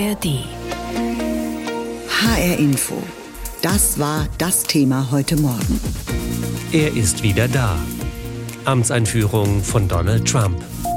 ARD. HR Info. Das war das Thema heute Morgen. Er ist wieder da. Amtseinführung von Donald Trump.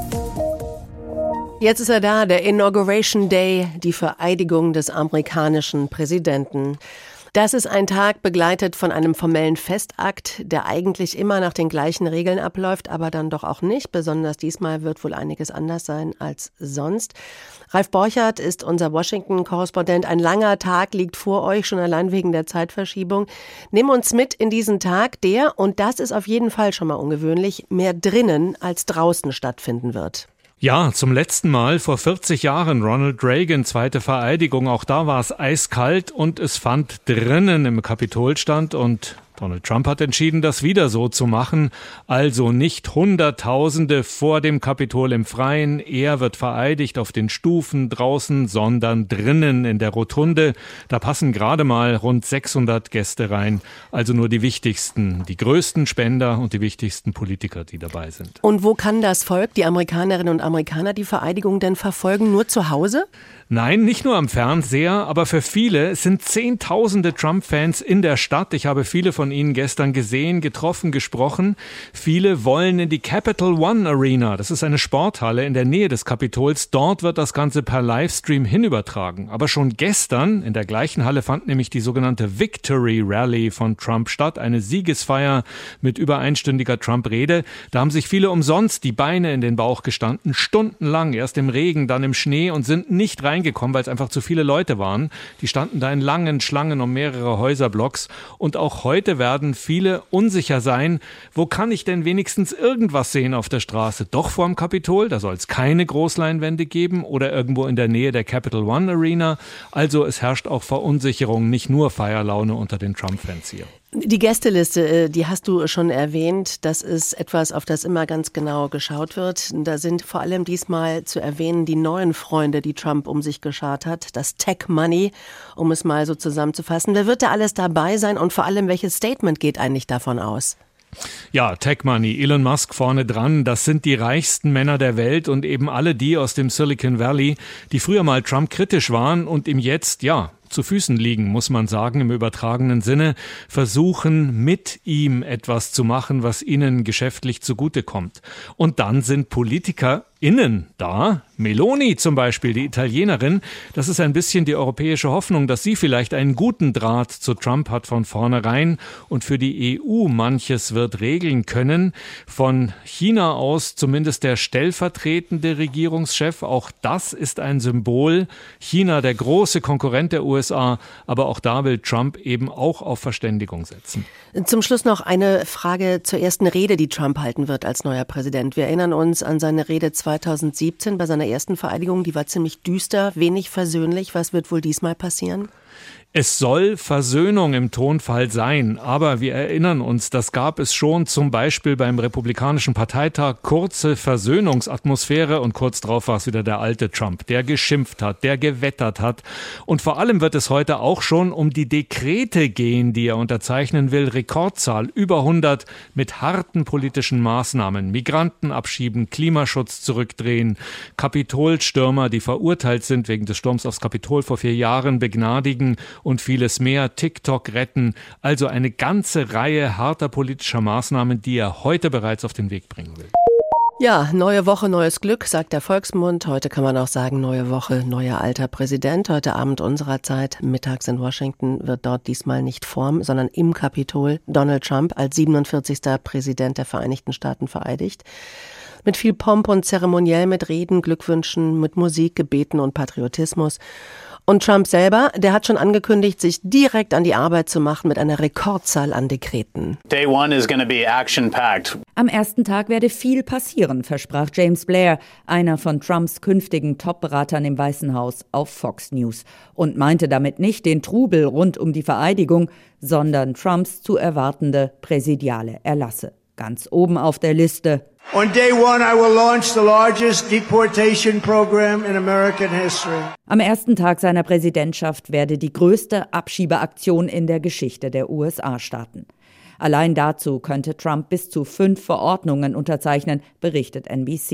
Jetzt ist er da, der Inauguration Day, die Vereidigung des amerikanischen Präsidenten. Das ist ein Tag begleitet von einem formellen Festakt, der eigentlich immer nach den gleichen Regeln abläuft, aber dann doch auch nicht. Besonders diesmal wird wohl einiges anders sein als sonst. Ralf Borchardt ist unser Washington-Korrespondent. Ein langer Tag liegt vor euch, schon allein wegen der Zeitverschiebung. Nimm uns mit in diesen Tag, der, und das ist auf jeden Fall schon mal ungewöhnlich, mehr drinnen als draußen stattfinden wird. Ja, zum letzten Mal vor 40 Jahren Ronald Reagan, zweite Vereidigung. Auch da war es eiskalt und es fand drinnen im Kapitol statt und Donald Trump hat entschieden, das wieder so zu machen. Also nicht Hunderttausende vor dem Kapitol im Freien. Er wird vereidigt auf den Stufen draußen, sondern drinnen in der Rotunde. Da passen gerade mal rund 600 Gäste rein. Also nur die wichtigsten, die größten Spender und die wichtigsten Politiker, die dabei sind. Und wo kann das Volk, die Amerikanerinnen und Amerikaner, die Vereidigung denn verfolgen? Nur zu Hause? Nein, nicht nur am Fernseher, aber für viele sind Zehntausende Trump-Fans in der Stadt. Ich habe viele von ihnen gestern gesehen, getroffen, gesprochen. Viele wollen in die Capital One Arena. Das ist eine Sporthalle in der Nähe des Kapitols. Dort wird das Ganze per Livestream hinübertragen. Aber schon gestern in der gleichen Halle fand nämlich die sogenannte Victory Rally von Trump statt. Eine Siegesfeier mit über einstündiger Trump-Rede. Da haben sich viele umsonst die Beine in den Bauch gestanden. Stundenlang, erst im Regen, dann im Schnee und sind nicht reingekommen, weil es einfach zu viele Leute waren. Die standen da in langen Schlangen um mehrere Häuserblocks. Und auch heute werden viele unsicher sein, wo kann ich denn wenigstens irgendwas sehen auf der Straße? Doch vorm Kapitol, da soll es keine Großleinwände geben oder irgendwo in der Nähe der Capital One Arena. Also es herrscht auch Verunsicherung, nicht nur Feierlaune unter den Trump-Fans hier. Die Gästeliste, die hast du schon erwähnt. Das ist etwas, auf das immer ganz genau geschaut wird. Da sind vor allem diesmal zu erwähnen die neuen Freunde, die Trump um sich geschart hat. Das Tech Money, um es mal so zusammenzufassen. Wer wird da alles dabei sein und vor allem, welches Statement geht eigentlich davon aus? Ja, Tech Money, Elon Musk vorne dran, das sind die reichsten Männer der Welt und eben alle die aus dem Silicon Valley, die früher mal Trump kritisch waren und ihm jetzt, zu Füßen liegen, muss man sagen, im übertragenen Sinne, versuchen mit ihm etwas zu machen, was ihnen geschäftlich zugutekommt. Und dann sind PolitikerInnen da, Meloni zum Beispiel, die Italienerin, das ist ein bisschen die europäische Hoffnung, dass sie vielleicht einen guten Draht zu Trump hat von vornherein und für die EU manches wird regeln können. Von China aus zumindest der stellvertretende Regierungschef, auch das ist ein Symbol. China, der große Konkurrent der USA, aber auch da will Trump eben auch auf Verständigung setzen. Zum Schluss noch eine Frage zur ersten Rede, die Trump halten wird als neuer Präsident. Wir erinnern uns an seine Rede 2017 bei seiner ersten Vereidigung. Die war ziemlich düster, wenig versöhnlich. Was wird wohl diesmal passieren? Es soll Versöhnung im Tonfall sein, aber wir erinnern uns, das gab es schon zum Beispiel beim Republikanischen Parteitag, kurze Versöhnungsatmosphäre und kurz drauf war es wieder der alte Trump, der geschimpft hat, der gewettert hat und vor allem wird es heute auch schon um die Dekrete gehen, die er unterzeichnen will, Rekordzahl, über 100 mit harten politischen Maßnahmen, Migranten abschieben, Klimaschutz zurückdrehen, Kapitolstürmer, die verurteilt sind wegen des Sturms aufs Kapitol vor 4 Jahren, begnadigen und vieles mehr, TikTok retten, also eine ganze Reihe harter politischer Maßnahmen, die er heute bereits auf den Weg bringen will. Ja, neue Woche, neues Glück, sagt der Volksmund. Heute kann man auch sagen, neue Woche, neuer alter Präsident. Heute Abend unserer Zeit, mittags in Washington, wird dort diesmal nicht vorm, sondern im Kapitol Donald Trump als 47. Präsident der Vereinigten Staaten vereidigt. Mit viel Pomp und Zeremoniell, mit Reden, Glückwünschen, mit Musik, Gebeten und Patriotismus. Und Trump selber, der hat schon angekündigt, sich direkt an die Arbeit zu machen mit einer Rekordzahl an Dekreten. Day one is going to be action-packed. Am ersten Tag werde viel passieren, versprach James Blair, einer von Trumps künftigen Top-Beratern im Weißen Haus, auf Fox News. Und meinte damit nicht den Trubel rund um die Vereidigung, sondern Trumps zu erwartende präsidiale Erlasse. Ganz oben auf der Liste: On day one, I will launch the largest deportation program in American history. Am ersten Tag seiner Präsidentschaft werde die größte Abschiebeaktion in der Geschichte der USA starten. Allein dazu könnte Trump bis zu 5 Verordnungen unterzeichnen, berichtet NBC.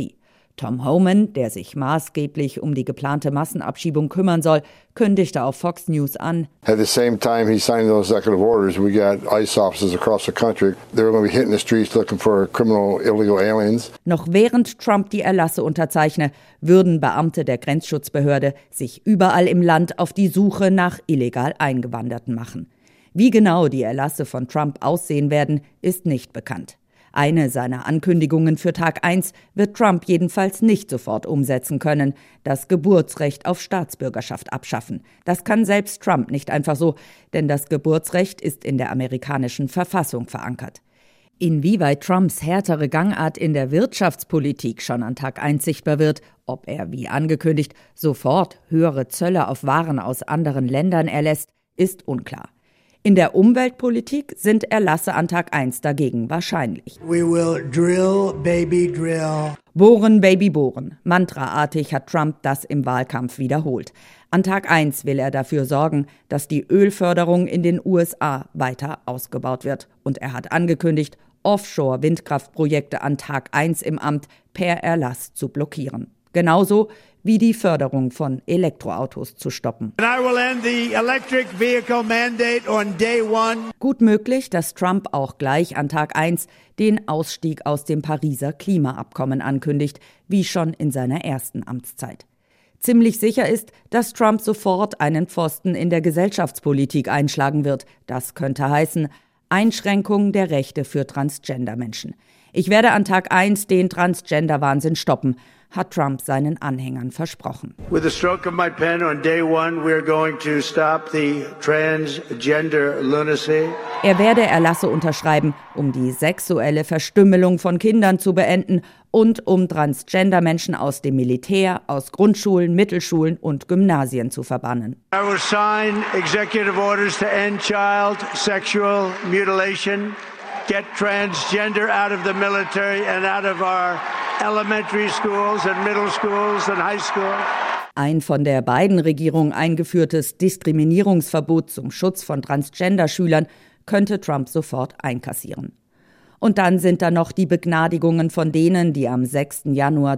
Tom Homan, der sich maßgeblich um die geplante Massenabschiebung kümmern soll, kündigte auf Fox News an: At the same time he signed those executive orders, we got ICE officers across the country. They were going to be hitting the streets looking for criminal illegal aliens. Noch während Trump die Erlasse unterzeichne, würden Beamte der Grenzschutzbehörde sich überall im Land auf die Suche nach illegal Eingewanderten machen. Wie genau die Erlasse von Trump aussehen werden, ist nicht bekannt. Eine seiner Ankündigungen für Tag 1 wird Trump jedenfalls nicht sofort umsetzen können: das Geburtsrecht auf Staatsbürgerschaft abschaffen. Das kann selbst Trump nicht einfach so, denn das Geburtsrecht ist in der amerikanischen Verfassung verankert. Inwieweit Trumps härtere Gangart in der Wirtschaftspolitik schon an Tag 1 sichtbar wird, ob er, wie angekündigt, sofort höhere Zölle auf Waren aus anderen Ländern erlässt, ist unklar. In der Umweltpolitik sind Erlasse an Tag 1 dagegen wahrscheinlich. We will drill, baby, drill. Bohren, Baby, bohren. Mantraartig hat Trump das im Wahlkampf wiederholt. An Tag 1 will er dafür sorgen, dass die Ölförderung in den USA weiter ausgebaut wird. Und er hat angekündigt, Offshore-Windkraftprojekte an Tag 1 im Amt per Erlass zu blockieren. Genauso wie die Förderung von Elektroautos zu stoppen. And I will end the electric vehicle mandate on day one. Gut möglich, dass Trump auch gleich an Tag 1 den Ausstieg aus dem Pariser Klimaabkommen ankündigt, wie schon in seiner ersten Amtszeit. Ziemlich sicher ist, dass Trump sofort einen Pfosten in der Gesellschaftspolitik einschlagen wird. Das könnte heißen: Einschränkung der Rechte für Transgender-Menschen. Ich werde an Tag 1 den Transgender-Wahnsinn stoppen, hat Trump seinen Anhängern versprochen. With the stroke of my pen on day one, we're going to stop the transgender lunacy. Er werde Erlasse unterschreiben, um die sexuelle Verstümmelung von Kindern zu beenden und um Transgender-Menschen aus dem Militär, aus Grundschulen, Mittelschulen und Gymnasien zu verbannen. I will sign executive orders to end child sexual mutilation, get transgender out of the military and out of our elementary schools and middle schools and high school. Ein von der Biden-Regierung eingeführtes Diskriminierungsverbot zum Schutz von Transgender-Schülern könnte Trump sofort einkassieren. Und dann sind da noch die Begnadigungen von denen, die am 6. Januar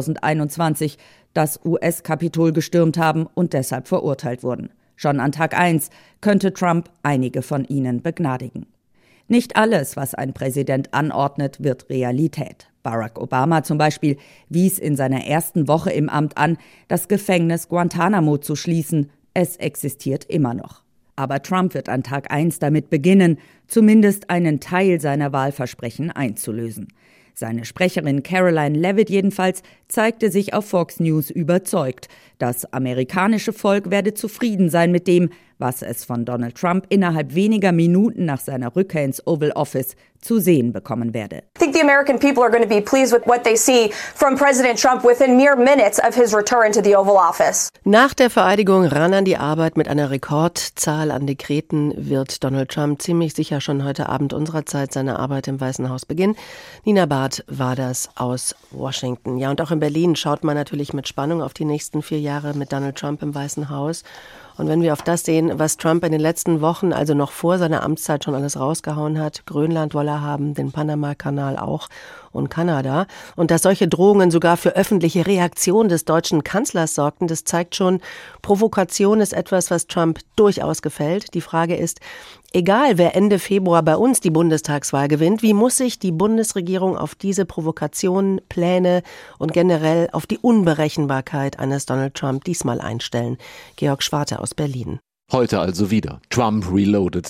2021 das US-Kapitol gestürmt haben und deshalb verurteilt wurden. Schon an Tag 1 könnte Trump einige von ihnen begnadigen. Nicht alles, was ein Präsident anordnet, wird Realität. Barack Obama zum Beispiel wies in seiner ersten Woche im Amt an, das Gefängnis Guantanamo zu schließen. Es existiert immer noch. Aber Trump wird an Tag 1 damit beginnen, zumindest einen Teil seiner Wahlversprechen einzulösen. Seine Sprecherin Caroline Leavitt jedenfalls zeigte sich auf Fox News überzeugt. Das amerikanische Volk werde zufrieden sein mit dem, was es von Donald Trump innerhalb weniger Minuten nach seiner Rückkehr ins Oval Office zu sehen bekommen werde. I think the American people are going to be pleased with what they see from President Trump within mere minutes of his return to the Oval Office. Nach der Vereidigung ran an die Arbeit. Mit einer Rekordzahl an Dekreten wird Donald Trump ziemlich sicher schon heute Abend unserer Zeit seine Arbeit im Weißen Haus beginnen. Nina Barth war das aus Washington. Ja, und auch in Berlin schaut man natürlich mit Spannung auf die nächsten 4 Jahre mit Donald Trump im Weißen Haus. Und wenn wir auf das sehen, was Trump in den letzten Wochen, also noch vor seiner Amtszeit, schon alles rausgehauen hat, Grönland wolle er haben, den Panama-Kanal auch und Kanada, und dass solche Drohungen sogar für öffentliche Reaktion des deutschen Kanzlers sorgten, das zeigt schon, Provokation ist etwas, was Trump durchaus gefällt. Die Frage ist, egal wer Ende Februar bei uns die Bundestagswahl gewinnt, wie muss sich die Bundesregierung auf diese Provokationen, Pläne und generell auf die Unberechenbarkeit eines Donald Trump diesmal einstellen? Georg Schwarte aus Berlin. Heute also wieder. Trump reloaded.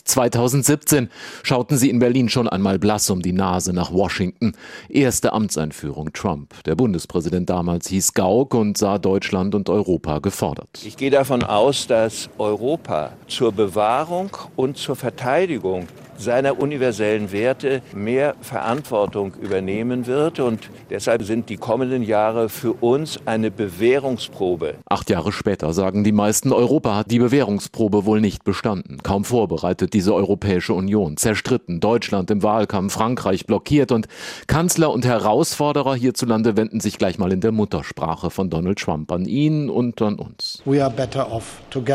2017 schauten sie in Berlin schon einmal blass um die Nase nach Washington. Erste Amtseinführung Trump. Der Bundespräsident damals hieß Gauck und sah Deutschland und Europa gefordert. Ich gehe davon aus, dass Europa zur Bewahrung und zur Verteidigung seiner universellen Werte mehr Verantwortung übernehmen wird. Und deshalb sind die kommenden Jahre für uns eine Bewährungsprobe. 8 Jahre später sagen die meisten, Europa hat die Bewährungsprobe wohl nicht bestanden. Kaum vorbereitet diese Europäische Union. Zerstritten, Deutschland im Wahlkampf, Frankreich blockiert und Kanzler und Herausforderer hierzulande wenden sich gleich mal in der Muttersprache von Donald Trump an ihn und an uns. We are better off together.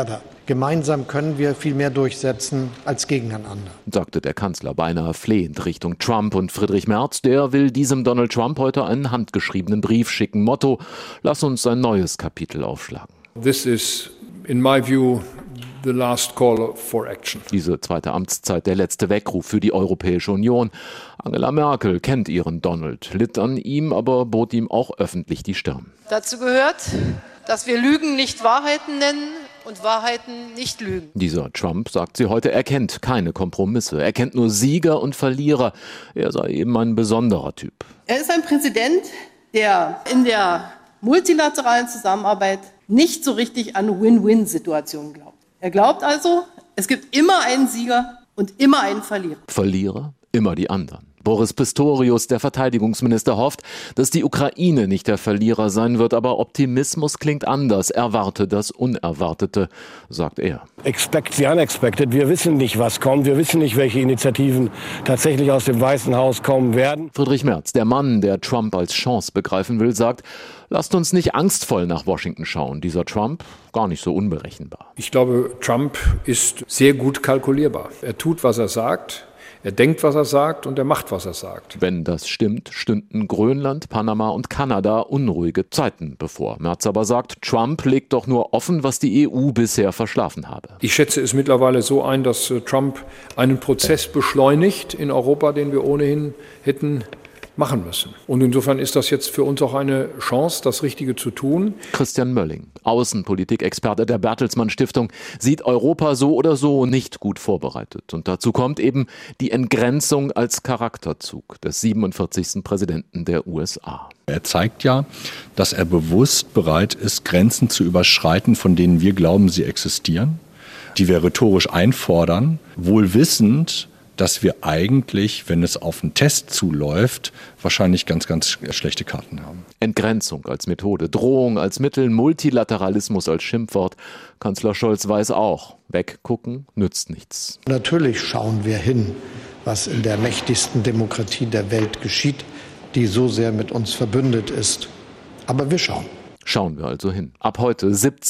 Gemeinsam können wir viel mehr durchsetzen als gegeneinander, sagte der Kanzler beinahe flehend Richtung Trump. Und Friedrich Merz, der will diesem Donald Trump heute einen handgeschriebenen Brief schicken. Motto: Lass uns ein neues Kapitel aufschlagen. This is, in my view, the last call for action. Diese zweite Amtszeit, der letzte Weckruf für die Europäische Union. Angela Merkel kennt ihren Donald, litt an ihm, aber bot ihm auch öffentlich die Stirn. Dazu gehört, dass wir Lügen nicht Wahrheiten nennen und Wahrheiten nicht lügen. Dieser Trump, sagt sie heute, erkennt keine Kompromisse. Er kennt nur Sieger und Verlierer. Er sei eben ein besonderer Typ. Er ist ein Präsident, der in der multilateralen Zusammenarbeit nicht so richtig an Win-Win-Situationen glaubt. Er glaubt also, es gibt immer einen Sieger und immer einen Verlierer. Verlierer? Immer die anderen. Boris Pistorius, der Verteidigungsminister, hofft, dass die Ukraine nicht der Verlierer sein wird, aber Optimismus klingt anders. Erwarte das Unerwartete, sagt er. Expect the unexpected. Wir wissen nicht, was kommt. Wir wissen nicht, welche Initiativen tatsächlich aus dem Weißen Haus kommen werden. Friedrich Merz, der Mann, der Trump als Chance begreifen will, sagt: Lasst uns nicht angstvoll nach Washington schauen. Dieser Trump, gar nicht so unberechenbar. Ich glaube, Trump ist sehr gut kalkulierbar. Er tut, was er sagt. Er denkt, was er sagt, und er macht, was er sagt. Wenn das stimmt, stünden Grönland, Panama und Kanada unruhige Zeiten bevor. Merz aber sagt, Trump legt doch nur offen, was die EU bisher verschlafen habe. Ich schätze es mittlerweile so ein, dass Trump einen Prozess beschleunigt in Europa, den wir ohnehin hätten machen müssen. Und insofern ist das jetzt für uns auch eine Chance, das Richtige zu tun. Christian Mölling, Außenpolitikexperte der Bertelsmann Stiftung, sieht Europa so oder so nicht gut vorbereitet. Und dazu kommt eben die Entgrenzung als Charakterzug des 47. Präsidenten der USA. Er zeigt ja, dass er bewusst bereit ist, Grenzen zu überschreiten, von denen wir glauben, sie existieren, die wir rhetorisch einfordern, wohl wissend, dass wir eigentlich, wenn es auf einen Test zuläuft, wahrscheinlich ganz, ganz schlechte Karten haben. Entgrenzung als Methode, Drohung als Mittel, Multilateralismus als Schimpfwort. Kanzler Scholz weiß auch, weggucken nützt nichts. Natürlich schauen wir hin, was in der mächtigsten Demokratie der Welt geschieht, die so sehr mit uns verbündet ist. Aber wir schauen. Schauen wir also hin. Ab heute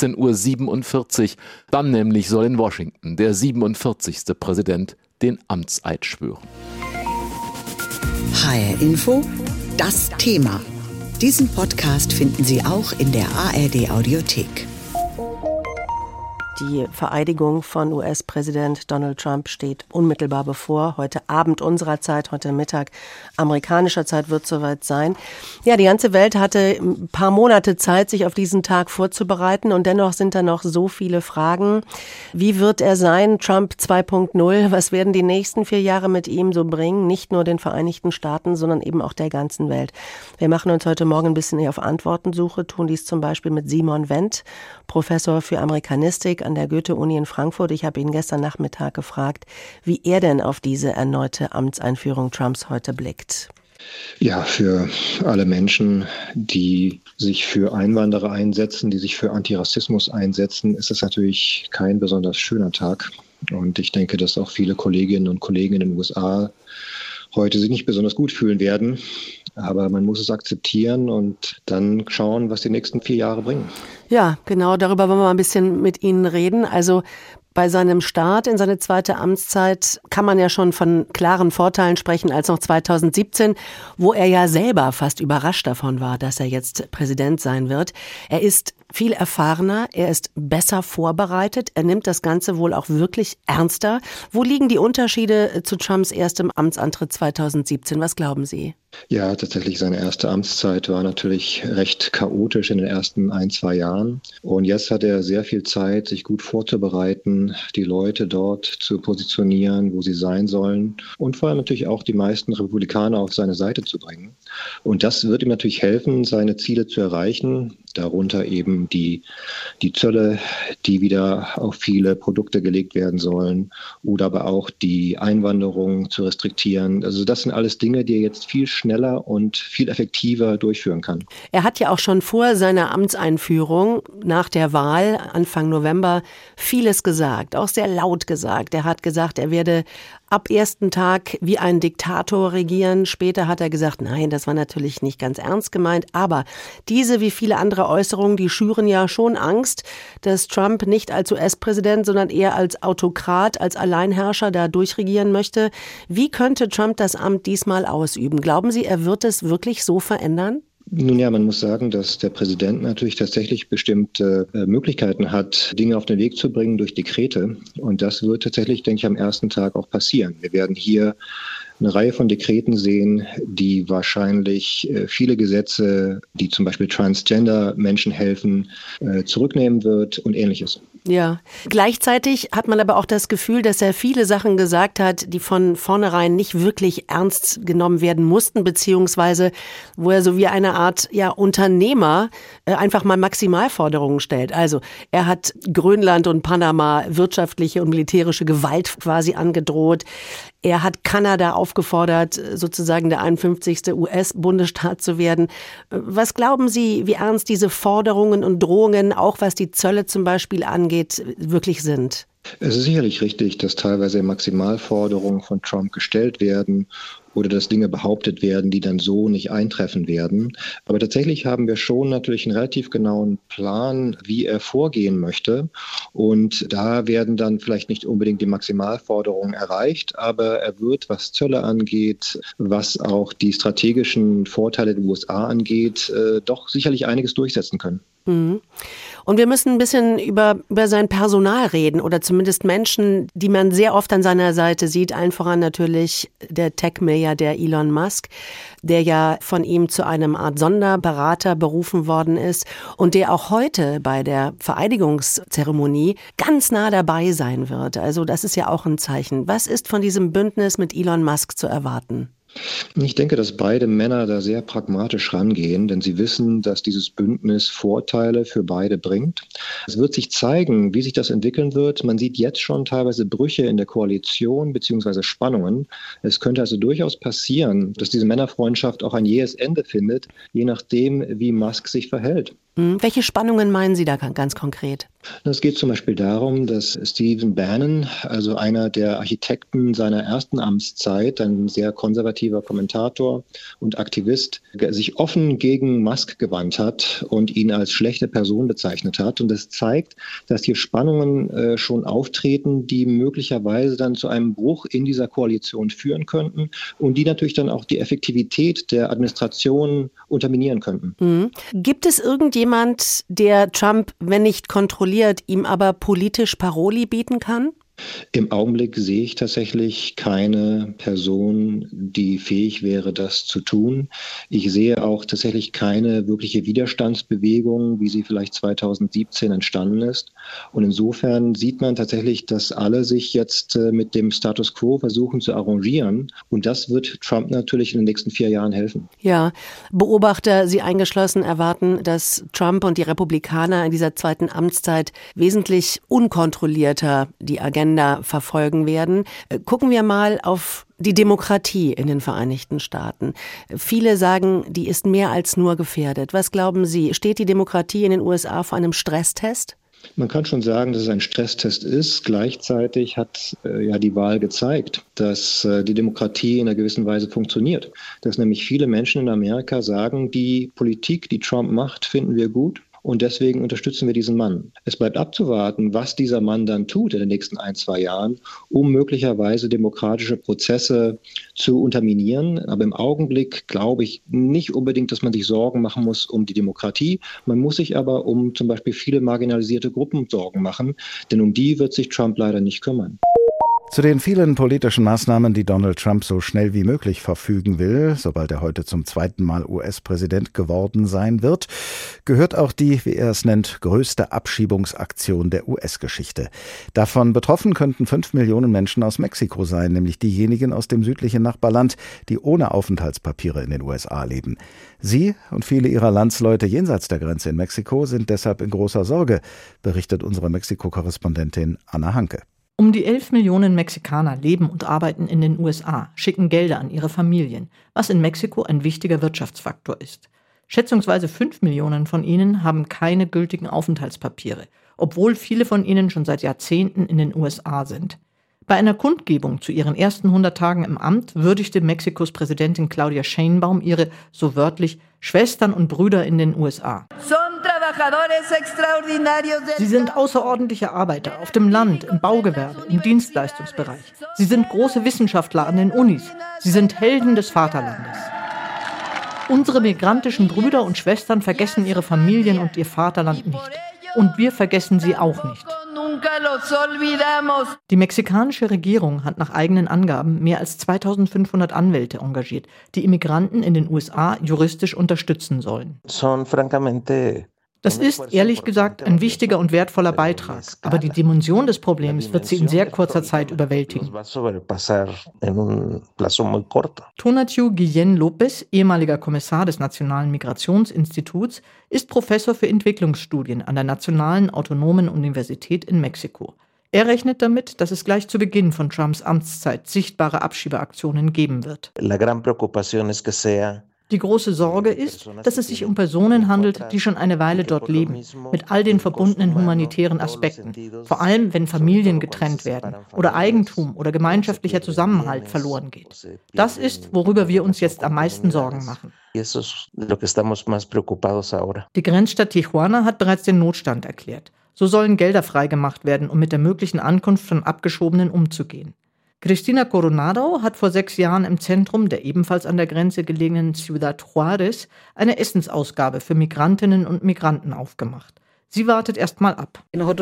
17:47 Uhr. Dann nämlich soll in Washington der 47. Präsident den Amtseid schwören. HR Info, das Thema. Diesen Podcast finden Sie auch in der ARD Audiothek. Die Vereidigung von US-Präsident Donald Trump steht unmittelbar bevor. Heute Abend unserer Zeit, heute Mittag amerikanischer Zeit wird soweit sein. Ja, die ganze Welt hatte ein paar Monate Zeit, sich auf diesen Tag vorzubereiten. Und dennoch sind da noch so viele Fragen. Wie wird er sein? Trump 2.0. Was werden die nächsten 4 Jahre mit ihm so bringen? Nicht nur den Vereinigten Staaten, sondern eben auch der ganzen Welt. Wir machen uns heute Morgen ein bisschen eher auf Antwortensuche, tun dies zum Beispiel mit Simon Wendt, Professor für Amerikanistik an der Goethe-Uni in Frankfurt. Ich habe ihn gestern Nachmittag gefragt, wie er denn auf diese erneute Amtseinführung Trumps heute blickt. Ja, für alle Menschen, die sich für Einwanderer einsetzen, die sich für Antirassismus einsetzen, ist es natürlich kein besonders schöner Tag. Und ich denke, dass auch viele Kolleginnen und Kollegen in den USA heute sich nicht besonders gut fühlen werden. Aber man muss es akzeptieren und dann schauen, was die nächsten 4 Jahre bringen. Ja, genau, darüber wollen wir mal ein bisschen mit Ihnen reden. Also bei seinem Start in seine zweite Amtszeit kann man ja schon von klaren Vorteilen sprechen als noch 2017, wo er ja selber fast überrascht davon war, dass er jetzt Präsident sein wird. Er ist viel erfahrener, er ist besser vorbereitet, er nimmt das Ganze wohl auch wirklich ernster. Wo liegen die Unterschiede zu Trumps erstem Amtsantritt 2017? Was glauben Sie? Ja, tatsächlich seine erste Amtszeit war natürlich recht chaotisch in den ersten 1-2 Jahren. Und jetzt hat er sehr viel Zeit, sich gut vorzubereiten, die Leute dort zu positionieren, wo sie sein sollen und vor allem natürlich auch die meisten Republikaner auf seine Seite zu bringen. Und das wird ihm natürlich helfen, seine Ziele zu erreichen, darunter eben die Zölle, die wieder auf viele Produkte gelegt werden sollen oder aber auch die Einwanderung zu restriktieren. Also das sind alles Dinge, die er jetzt viel schneller und viel effektiver durchführen kann. Er hat ja auch schon vor seiner Amtseinführung nach der Wahl Anfang November vieles gesagt, auch sehr laut gesagt. Er hat gesagt, er werde ab ersten Tag wie ein Diktator regieren. Später hat er gesagt, nein, das war natürlich nicht ganz ernst gemeint. Aber diese wie viele andere Äußerungen, die schüren ja schon Angst, dass Trump nicht als US-Präsident, sondern eher als Autokrat, als Alleinherrscher da durchregieren möchte. Wie könnte Trump das Amt diesmal ausüben? Glauben Sie, er wird es wirklich so verändern? Nun ja, man muss sagen, dass der Präsident natürlich tatsächlich bestimmte Möglichkeiten hat, Dinge auf den Weg zu bringen durch Dekrete. Und das wird tatsächlich, denke ich, am ersten Tag auch passieren. Wir werden hier eine Reihe von Dekreten sehen, die wahrscheinlich viele Gesetze, die zum Beispiel Transgender-Menschen helfen, zurücknehmen wird und Ähnliches. Ja, gleichzeitig hat man aber auch das Gefühl, dass er viele Sachen gesagt hat, die von vornherein nicht wirklich ernst genommen werden mussten, beziehungsweise wo er so wie eine Art Unternehmer einfach mal Maximalforderungen stellt. Also er hat Grönland und Panama wirtschaftliche und militärische Gewalt quasi angedroht. Er hat Kanada aufgefordert, sozusagen der 51. US-Bundesstaat zu werden. Was glauben Sie, wie ernst diese Forderungen und Drohungen, auch was die Zölle zum Beispiel angeht, wirklich sind? Es ist sicherlich richtig, dass teilweise Maximalforderungen von Trump gestellt werden oder dass Dinge behauptet werden, die dann so nicht eintreffen werden. Aber tatsächlich haben wir schon natürlich einen relativ genauen Plan, wie er vorgehen möchte. Und da werden dann vielleicht nicht unbedingt die Maximalforderungen erreicht, aber er wird, was Zölle angeht, was auch die strategischen Vorteile der USA angeht, doch sicherlich einiges durchsetzen können. Und wir müssen ein bisschen über sein Personal reden oder zumindest Menschen, die man sehr oft an seiner Seite sieht. Allen voran natürlich der Tech-Milliardär Elon Musk, der ja von ihm zu einem Art Sonderberater berufen worden ist und der auch heute bei der Vereidigungszeremonie ganz nah dabei sein wird. Also das ist ja auch ein Zeichen. Was ist von diesem Bündnis mit Elon Musk zu erwarten? Ich denke, dass beide Männer da sehr pragmatisch rangehen, denn sie wissen, dass dieses Bündnis Vorteile für beide bringt. Es wird sich zeigen, wie sich das entwickeln wird. Man sieht jetzt schon teilweise Brüche in der Koalition bzw. Spannungen. Es könnte also durchaus passieren, dass diese Männerfreundschaft auch ein jähes Ende findet, je nachdem, wie Musk sich verhält. Welche Spannungen meinen Sie da ganz konkret? Es geht zum Beispiel darum, dass Stephen Bannon, also einer der Architekten seiner ersten Amtszeit, ein sehr konservativer Kommentator und Aktivist, sich offen gegen Musk gewandt hat und ihn als schlechte Person bezeichnet hat. Und das zeigt, dass hier Spannungen schon auftreten, die möglicherweise dann zu einem Bruch in dieser Koalition führen könnten und die natürlich dann auch die Effektivität der Administration unterminieren könnten. Gibt es irgendjemand, der Trump, wenn nicht kontrolliert, ihm aber politisch Paroli bieten kann? Im Augenblick sehe ich tatsächlich keine Person, die fähig wäre, das zu tun. Ich sehe auch tatsächlich keine wirkliche Widerstandsbewegung, wie sie vielleicht 2017 entstanden ist. Und insofern sieht man tatsächlich, dass alle sich jetzt mit dem Status quo versuchen zu arrangieren. Und das wird Trump natürlich in den nächsten 4 Jahren helfen. Ja, Beobachter, Sie eingeschlossen, erwarten, dass Trump und die Republikaner in dieser zweiten Amtszeit wesentlich unkontrollierter die Agenda verfolgen werden. Gucken wir mal auf die Demokratie in den Vereinigten Staaten. Viele sagen, die ist mehr als nur gefährdet. Was glauben Sie, steht die Demokratie in den USA vor einem Stresstest? Man kann schon sagen, dass es ein Stresstest ist. Gleichzeitig hat die Wahl gezeigt, dass die Demokratie in einer gewissen Weise funktioniert. Dass nämlich viele Menschen in Amerika sagen, die Politik, die Trump macht, finden wir gut. Und deswegen unterstützen wir diesen Mann. Es bleibt abzuwarten, was dieser Mann dann tut in den nächsten 1-2 Jahren, um möglicherweise demokratische Prozesse zu unterminieren. Aber im Augenblick glaube ich nicht unbedingt, dass man sich Sorgen machen muss um die Demokratie. Man muss sich aber um zum Beispiel viele marginalisierte Gruppen Sorgen machen, denn um die wird sich Trump leider nicht kümmern. Zu den vielen politischen Maßnahmen, die Donald Trump so schnell wie möglich verfügen will, sobald er heute zum 2. Mal US-Präsident geworden sein wird, gehört auch die, wie er es nennt, größte Abschiebungsaktion der US-Geschichte. Davon betroffen könnten 5 Millionen Menschen aus Mexiko sein, nämlich diejenigen aus dem südlichen Nachbarland, die ohne Aufenthaltspapiere in den USA leben. Sie und viele ihrer Landsleute jenseits der Grenze in Mexiko sind deshalb in großer Sorge, berichtet unsere Mexiko-Korrespondentin Anna Hanke. Um die 11 Millionen Mexikaner leben und arbeiten in den USA, schicken Gelder an ihre Familien, was in Mexiko ein wichtiger Wirtschaftsfaktor ist. Schätzungsweise 5 Millionen von ihnen haben keine gültigen Aufenthaltspapiere, obwohl viele von ihnen schon seit Jahrzehnten in den USA sind. Bei einer Kundgebung zu ihren ersten 100 Tagen im Amt würdigte Mexikos Präsidentin Claudia Sheinbaum ihre, so wörtlich, Schwestern und Brüder in den USA. Sie sind außerordentliche Arbeiter auf dem Land, im Baugewerbe, im Dienstleistungsbereich. Sie sind große Wissenschaftler an den Unis. Sie sind Helden des Vaterlandes. Unsere migrantischen Brüder und Schwestern vergessen ihre Familien und ihr Vaterland nicht. Und wir vergessen sie auch nicht. Die mexikanische Regierung hat nach eigenen Angaben mehr als 2500 Anwälte engagiert, die Immigranten in den USA juristisch unterstützen sollen. Das ist, ehrlich gesagt, ein wichtiger und wertvoller Beitrag. Aber die Dimension des Problems wird sie in sehr kurzer Zeit überwältigen. Tonatiuh Guillén López, ehemaliger Kommissar des Nationalen Migrationsinstituts, ist Professor für Entwicklungsstudien an der Nationalen Autonomen Universität in Mexiko. Er rechnet damit, dass es gleich zu Beginn von Trumps Amtszeit sichtbare Abschiebeaktionen geben wird. Die große Sorge ist, dass es sich um Personen handelt, die schon eine Weile dort leben, mit all den verbundenen humanitären Aspekten, vor allem wenn Familien getrennt werden oder Eigentum oder gemeinschaftlicher Zusammenhalt verloren geht. Das ist, worüber wir uns jetzt am meisten Sorgen machen. Die Grenzstadt Tijuana hat bereits den Notstand erklärt. So sollen Gelder freigemacht werden, um mit der möglichen Ankunft von Abgeschobenen umzugehen. Cristina Coronado hat vor 6 Jahren im Zentrum der ebenfalls an der Grenze gelegenen Ciudad Juárez eine Essensausgabe für Migrantinnen und Migranten aufgemacht. Sie wartet erst mal ab.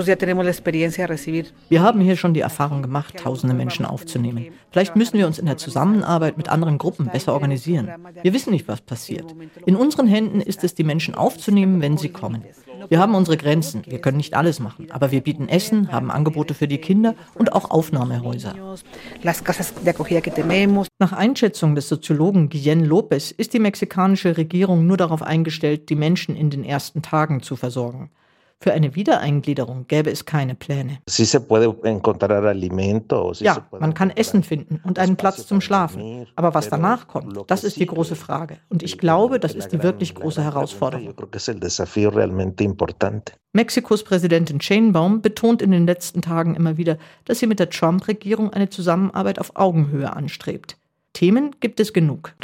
Wir haben hier schon die Erfahrung gemacht, tausende Menschen aufzunehmen. Vielleicht müssen wir uns in der Zusammenarbeit mit anderen Gruppen besser organisieren. Wir wissen nicht, was passiert. In unseren Händen ist es, die Menschen aufzunehmen, wenn sie kommen. Wir haben unsere Grenzen, wir können nicht alles machen, aber wir bieten Essen, haben Angebote für die Kinder und auch Aufnahmehäuser. Nach Einschätzung des Soziologen Guillén López ist die mexikanische Regierung nur darauf eingestellt, die Menschen in den ersten Tagen zu versorgen. Für eine Wiedereingliederung gäbe es keine Pläne. Ja, man kann Essen finden und einen Platz zum Schlafen. Aber was danach kommt, das ist die große Frage. Und ich glaube, das ist die wirklich große Herausforderung. Mexikos Präsidentin Sheinbaum betont in den letzten Tagen immer wieder, dass sie mit der Trump-Regierung eine Zusammenarbeit auf Augenhöhe anstrebt. Themen gibt es genug.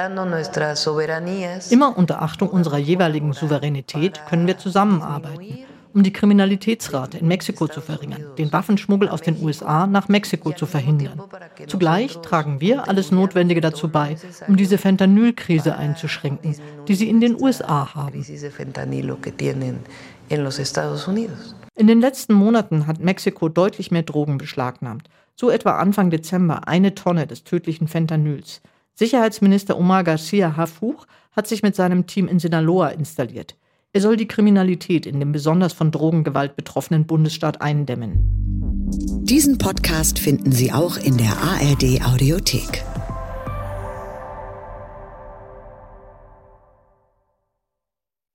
Immer unter Achtung unserer jeweiligen Souveränität können wir zusammenarbeiten, um die Kriminalitätsrate in Mexiko zu verringern, den Waffenschmuggel aus den USA nach Mexiko zu verhindern. Zugleich tragen wir alles Notwendige dazu bei, um diese Fentanyl-Krise einzuschränken, die sie in den USA haben. In den letzten Monaten hat Mexiko deutlich mehr Drogen beschlagnahmt. So etwa Anfang Dezember 1 Tonne des tödlichen Fentanyls. Sicherheitsminister Omar García Harfuch hat sich mit seinem Team in Sinaloa installiert. Er soll die Kriminalität in dem besonders von Drogengewalt betroffenen Bundesstaat eindämmen. Diesen Podcast finden Sie auch in der ARD Audiothek.